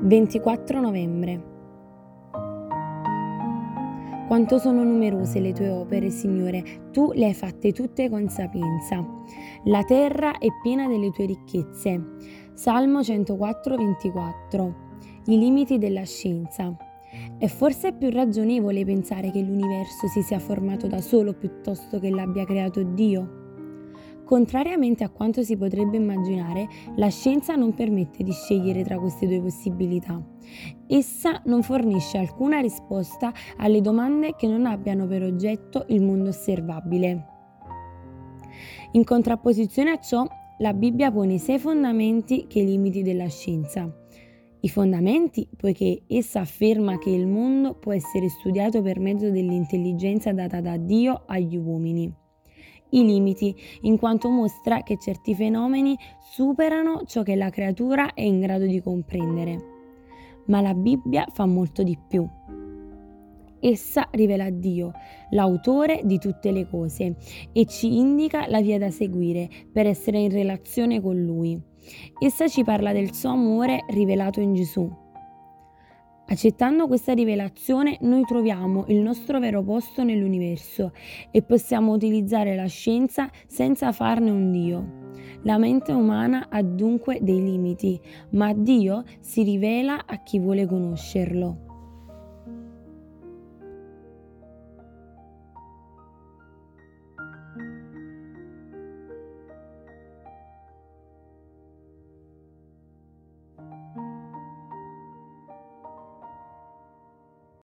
24 novembre. Quanto sono numerose le tue opere, Signore, tu le hai fatte tutte con sapienza. La terra è piena delle tue ricchezze. Salmo 104, 24. I limiti della scienza. È forse più ragionevole pensare che l'universo si sia formato da solo piuttosto che l'abbia creato Dio? Contrariamente a quanto si potrebbe immaginare, la scienza non permette di scegliere tra queste due possibilità. Essa non fornisce alcuna risposta alle domande che non abbiano per oggetto il mondo osservabile. In contrapposizione a ciò, la Bibbia pone sia i fondamenti che i limiti della scienza. I fondamenti, poiché essa afferma che il mondo può essere studiato per mezzo dell'intelligenza data da Dio agli uomini. I limiti, in quanto mostra che certi fenomeni superano ciò che la creatura è in grado di comprendere. Ma la Bibbia fa molto di più. Essa rivela Dio, l'autore di tutte le cose, e ci indica la via da seguire per essere in relazione con Lui. Essa ci parla del suo amore rivelato in Gesù. Accettando questa rivelazione, noi troviamo il nostro vero posto nell'universo e possiamo utilizzare la scienza senza farne un Dio. La mente umana ha dunque dei limiti, ma Dio si rivela a chi vuole conoscerlo.